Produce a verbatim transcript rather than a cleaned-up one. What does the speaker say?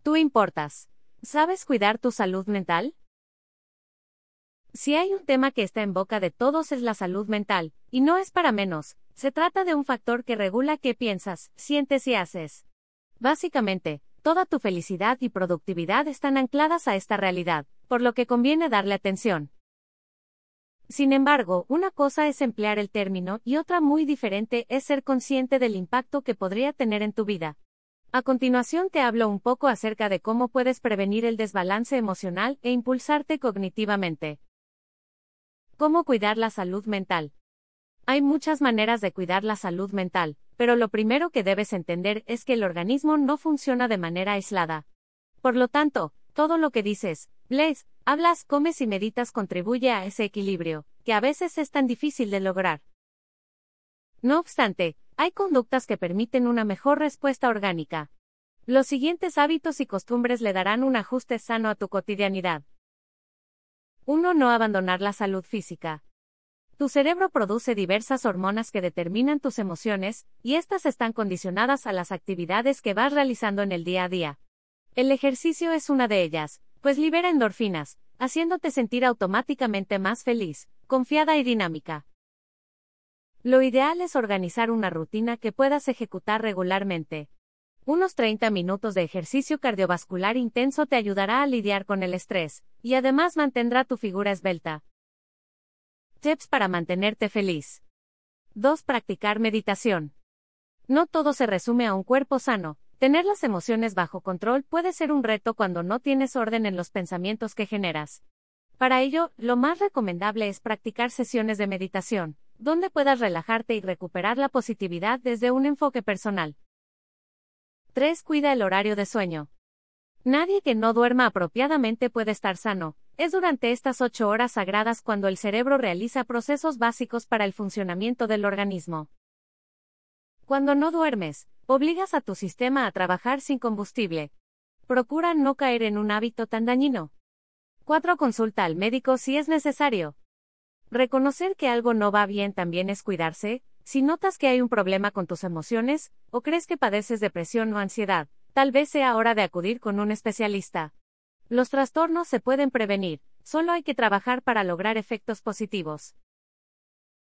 Tú importas. ¿Sabes cuidar tu salud mental? Si hay un tema que está en boca de todos es la salud mental, y no es para menos. Se trata de un factor que regula qué piensas, sientes y haces. Básicamente, toda tu felicidad y productividad están ancladas a esta realidad, por lo que conviene darle atención. Sin embargo, una cosa es emplear el término y otra muy diferente es ser consciente del impacto que podría tener en tu vida. A continuación te hablo un poco acerca de cómo puedes prevenir el desbalance emocional e impulsarte cognitivamente. ¿Cómo cuidar la salud mental? Hay muchas maneras de cuidar la salud mental, pero lo primero que debes entender es que el organismo no funciona de manera aislada. Por lo tanto, todo lo que dices, lees, hablas, comes y meditas contribuye a ese equilibrio, que a veces es tan difícil de lograr. No obstante, hay conductas que permiten una mejor respuesta orgánica. Los siguientes hábitos y costumbres le darán un ajuste sano a tu cotidianidad. uno. No abandonar la salud física. Tu cerebro produce diversas hormonas que determinan tus emociones, y estas están condicionadas a las actividades que vas realizando en el día a día. El ejercicio es una de ellas, pues libera endorfinas, haciéndote sentir automáticamente más feliz, confiada y dinámica. Lo ideal es organizar una rutina que puedas ejecutar regularmente. Unos treinta minutos de ejercicio cardiovascular intenso te ayudará a lidiar con el estrés, y además mantendrá tu figura esbelta. Tips para mantenerte feliz. dos. Practicar meditación. No todo se resume a un cuerpo sano. Tener las emociones bajo control puede ser un reto cuando no tienes orden en los pensamientos que generas. Para ello, lo más recomendable es practicar sesiones de meditación, donde puedas relajarte y recuperar la positividad desde un enfoque personal. tres. Cuida el horario de sueño. Nadie que no duerma apropiadamente puede estar sano. Es durante estas ocho horas sagradas cuando el cerebro realiza procesos básicos para el funcionamiento del organismo. Cuando no duermes, obligas a tu sistema a trabajar sin combustible. Procura no caer en un hábito tan dañino. cuatro. Consulta al médico si es necesario. Reconocer que algo no va bien también es cuidarse. Si notas que hay un problema con tus emociones, o crees que padeces depresión o ansiedad, tal vez sea hora de acudir con un especialista. Los trastornos se pueden prevenir, solo hay que trabajar para lograr efectos positivos.